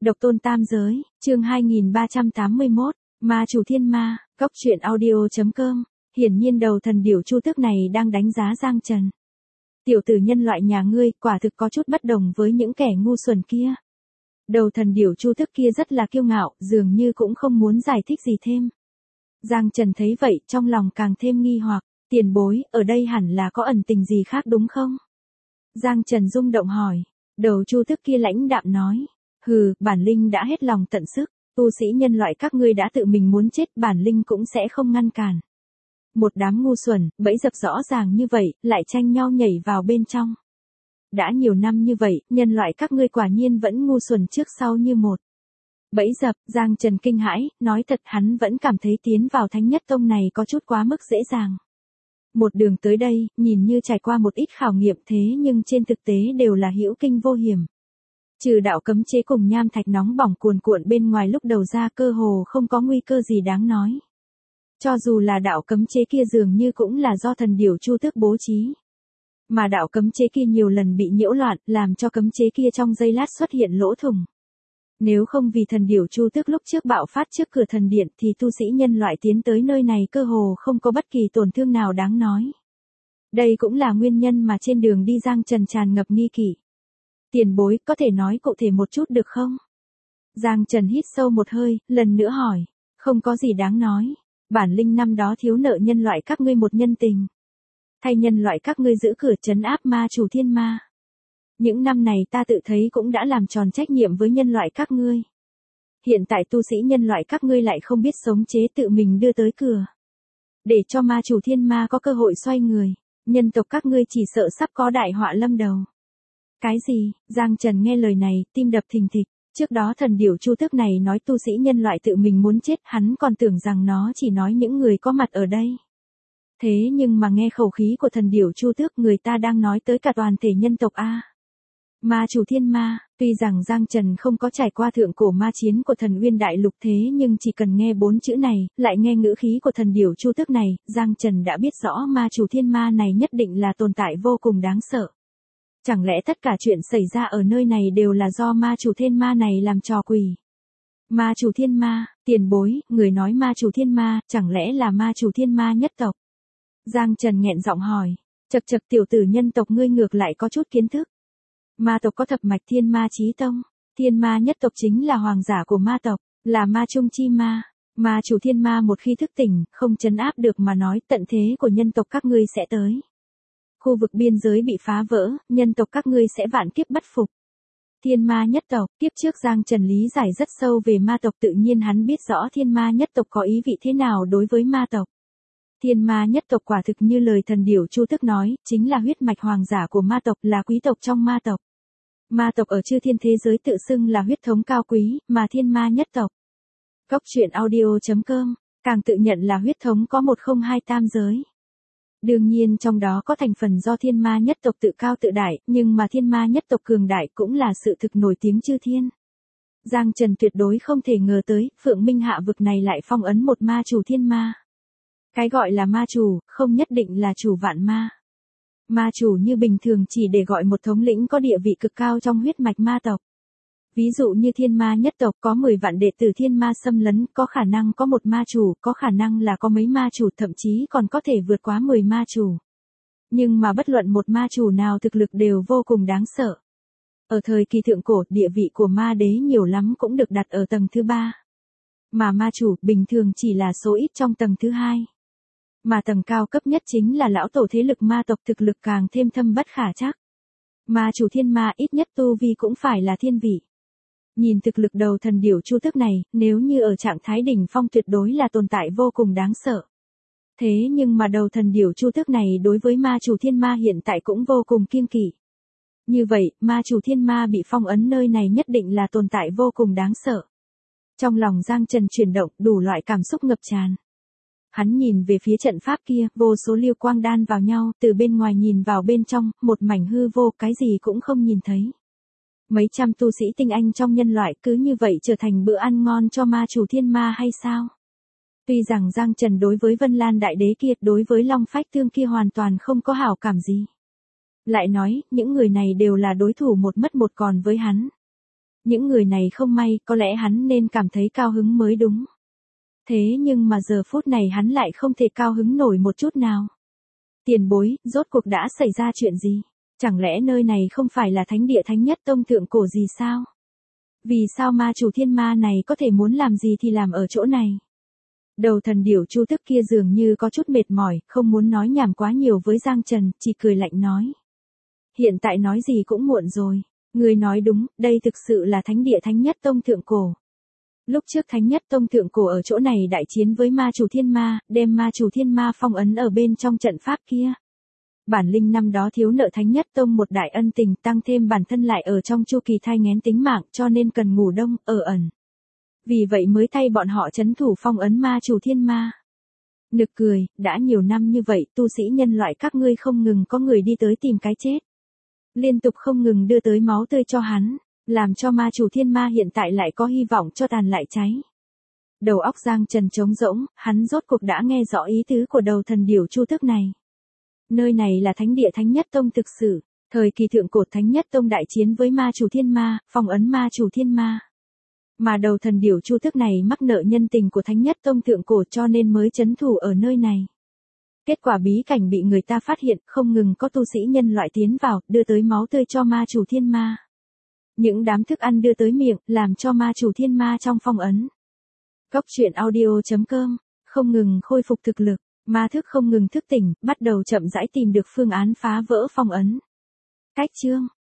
Độc tôn tam giới, chương 2381, Ma chủ thiên ma, Cốc truyện audio.com. Hiển nhiên đầu thần điểu Chu Tước này đang đánh giá Giang Trần. Tiểu tử nhân loại nhà ngươi quả thực có chút bất đồng với những kẻ ngu xuẩn kia. Đầu thần điểu Chu Tước kia rất là kiêu ngạo, dường như cũng không muốn giải thích gì thêm. Giang Trần thấy vậy trong lòng càng thêm nghi hoặc, tiền bối, ở đây hẳn là có ẩn tình gì khác đúng không? Giang Trần rung động hỏi, đầu Chu Tước kia lãnh đạm nói, hừ, bản linh đã hết lòng tận sức, tu sĩ nhân loại các ngươi đã tự mình muốn chết, bản linh cũng sẽ không ngăn cản. Một đám ngu xuẩn, bẫy dập rõ ràng như vậy, lại tranh nhau nhảy vào bên trong. Đã nhiều năm như vậy, nhân loại các ngươi quả nhiên vẫn ngu xuẩn trước sau như một. Bẫy dập, Giang Trần kinh hãi, nói thật hắn vẫn cảm thấy tiến vào Thánh Nhất Tông này có chút quá mức dễ dàng. Một đường tới đây, nhìn như trải qua một ít khảo nghiệm thế nhưng trên thực tế đều là hữu kinh vô hiểm. Trừ đạo cấm chế cùng nham thạch nóng bỏng cuồn cuộn bên ngoài lúc đầu ra cơ hồ không có nguy cơ gì đáng nói. Cho dù là đạo cấm chế kia dường như cũng là do thần điểu Chu Tước bố trí. Mà đạo cấm chế kia nhiều lần bị nhiễu loạn, làm cho cấm chế kia trong giây lát xuất hiện lỗ thủng. Nếu không vì thần điểu Chu Tước lúc trước bạo phát trước cửa thần điện thì tu sĩ nhân loại tiến tới nơi này cơ hồ không có bất kỳ tổn thương nào đáng nói. Đây cũng là nguyên nhân mà trên đường đi Giang Trần tràn ngập nghi kỵ. Tiền bối, có thể nói cụ thể một chút được không? Giang Trần hít sâu một hơi, lần nữa hỏi, không có gì đáng nói. Bản linh năm đó thiếu nợ nhân loại các ngươi một nhân tình. Thay nhân loại các ngươi giữ cửa trấn áp ma chủ thiên ma. Những năm này ta tự thấy cũng đã làm tròn trách nhiệm với nhân loại các ngươi. Hiện tại tu sĩ nhân loại các ngươi lại không biết sống chế tự mình đưa tới cửa. Để cho ma chủ thiên ma có cơ hội xoay người, nhân tộc các ngươi chỉ sợ sắp có đại họa lâm đầu. Cái gì? Giang Trần nghe lời này, tim đập thình thịch. Trước đó thần điểu Chu Tước này nói tu sĩ nhân loại tự mình muốn chết, hắn còn tưởng rằng nó chỉ nói những người có mặt ở đây. Thế nhưng mà nghe khẩu khí của thần điểu Chu Tước, người ta đang nói tới cả toàn thể nhân tộc a. Ma chủ thiên ma, tuy rằng Giang Trần không có trải qua thượng cổ ma chiến của thần Uyên Đại Lục thế nhưng chỉ cần nghe 4 chữ này, lại nghe ngữ khí của thần điểu Chu Tước này, Giang Trần đã biết rõ ma chủ thiên ma này nhất định là tồn tại vô cùng đáng sợ. Chẳng lẽ tất cả chuyện xảy ra ở nơi này đều là do ma chủ thiên ma này làm trò quỷ? Ma chủ thiên ma, tiền bối, người nói ma chủ thiên ma, chẳng lẽ là ma chủ thiên ma nhất tộc? Giang Trần nghẹn giọng hỏi, chậc chậc, tiểu tử nhân tộc ngươi ngược lại có chút kiến thức. Ma tộc có thập mạch thiên ma chí tông, thiên ma nhất tộc chính là hoàng giả của ma tộc, là ma trung chi ma. Ma chủ thiên ma một khi thức tỉnh, không trấn áp được mà nói tận thế của nhân tộc các ngươi sẽ tới. Khu vực biên giới bị phá vỡ, nhân tộc các ngươi sẽ vạn kiếp bất phục. Thiên ma nhất tộc, tiếp trước Giang Trần lý giải rất sâu về ma tộc, tự nhiên hắn biết rõ thiên ma nhất tộc có ý vị thế nào đối với ma tộc. Thiên ma nhất tộc quả thực như lời thần điểu Chu Tước nói, chính là huyết mạch hoàng giả của ma tộc, là quý tộc trong ma tộc. Ma tộc ở chư thiên thế giới tự xưng là huyết thống cao quý, mà thiên ma nhất tộc. Cốc truyện audio.com, càng tự nhận là huyết thống có 102 tam giới. Đương nhiên trong đó có thành phần do thiên ma nhất tộc tự cao tự đại, nhưng mà thiên ma nhất tộc cường đại cũng là sự thực nổi tiếng chư thiên. Giang Trần tuyệt đối không thể ngờ tới, Phượng Minh Hạ vực này lại phong ấn một ma chủ thiên ma. Cái gọi là ma chủ, không nhất định là chủ vạn ma. Ma chủ như bình thường chỉ để gọi một thống lĩnh có địa vị cực cao trong huyết mạch ma tộc. Ví dụ như thiên ma nhất tộc có 10 vạn đệ tử thiên ma xâm lấn, có khả năng có một ma chủ, có khả năng là có mấy ma chủ, thậm chí còn có thể vượt quá 10 ma chủ. Nhưng mà bất luận một ma chủ nào thực lực đều vô cùng đáng sợ. Ở thời kỳ thượng cổ, địa vị của ma đế nhiều lắm cũng được đặt ở tầng thứ 3. Mà ma chủ bình thường chỉ là số ít trong tầng thứ 2. Mà tầng cao cấp nhất chính là lão tổ thế lực ma tộc, thực lực càng thêm thâm bất khả trắc. Ma chủ thiên ma ít nhất tu vi cũng phải là thiên vị. Nhìn thực lực đầu thần điểu Chu Tước này, nếu như ở trạng thái đỉnh phong tuyệt đối là tồn tại vô cùng đáng sợ. Thế nhưng mà đầu thần điểu Chu Tước này đối với ma chủ thiên ma hiện tại cũng vô cùng kiêng kỵ. Như vậy, ma chủ thiên ma bị phong ấn nơi này nhất định là tồn tại vô cùng đáng sợ. Trong lòng Giang Trần chuyển động, đủ loại cảm xúc ngập tràn. Hắn nhìn về phía trận pháp kia, vô số liêu quang đan vào nhau, từ bên ngoài nhìn vào bên trong, một mảnh hư vô, cái gì cũng không nhìn thấy. Mấy trăm tu sĩ tinh anh trong nhân loại cứ như vậy trở thành bữa ăn ngon cho ma chủ thiên ma hay sao? Tuy rằng Giang Trần đối với Vân Lan Đại Đế kia, đối với Long Phách Thương kia hoàn toàn không có hảo cảm gì. Lại nói, những người này đều là đối thủ một mất một còn với hắn. Những người này không may, có lẽ hắn nên cảm thấy cao hứng mới đúng. Thế nhưng mà giờ phút này hắn lại không thể cao hứng nổi một chút nào. Tiền bối, rốt cuộc đã xảy ra chuyện gì? Chẳng lẽ nơi này không phải là thánh địa thánh nhất tông thượng cổ gì sao? Vì sao ma chủ thiên ma này có thể muốn làm gì thì làm ở chỗ này? Đầu thần điểu Chu Tức kia dường như có chút mệt mỏi, không muốn nói nhảm quá nhiều với Giang Trần, chỉ cười lạnh nói. Hiện tại nói gì cũng muộn rồi. Người nói đúng, đây thực sự là thánh địa thánh nhất tông thượng cổ. Lúc trước thánh nhất tông thượng cổ ở chỗ này đại chiến với ma chủ thiên ma, đem ma chủ thiên ma phong ấn ở bên trong trận pháp kia. Bản linh năm đó thiếu nợ thánh nhất tông một đại ân tình, tăng thêm bản thân lại ở trong chu kỳ thai nghén tính mạng, cho nên cần ngủ đông, ở ẩn. Vì vậy mới thay bọn họ trấn thủ phong ấn ma chủ thiên ma. Nực cười, đã nhiều năm như vậy, tu sĩ nhân loại các ngươi không ngừng có người đi tới tìm cái chết. Liên tục không ngừng đưa tới máu tươi cho hắn, làm cho ma chủ thiên ma hiện tại lại có hy vọng cho tàn lại cháy. Đầu óc Giang Trần trống rỗng, hắn rốt cuộc đã nghe rõ ý tứ của đầu thần điểu Chu Tức này. Nơi này là thánh địa thánh nhất tông thực sự, thời kỳ thượng cổ thánh nhất tông đại chiến với ma chủ thiên ma, phong ấn ma chủ thiên ma. Mà đầu thần điểu Chu Tức này mắc nợ nhân tình của thánh nhất tông thượng cổ cho nên mới trấn thủ ở nơi này. Kết quả bí cảnh bị người ta phát hiện, không ngừng có tu sĩ nhân loại tiến vào, đưa tới máu tươi cho ma chủ thiên ma. Những đám thức ăn đưa tới miệng, làm cho ma chủ thiên ma trong phong ấn. Góc truyện audio.com, không ngừng khôi phục thực lực, ma thức không ngừng thức tỉnh, bắt đầu chậm rãi tìm được phương án phá vỡ phong ấn. Cách chương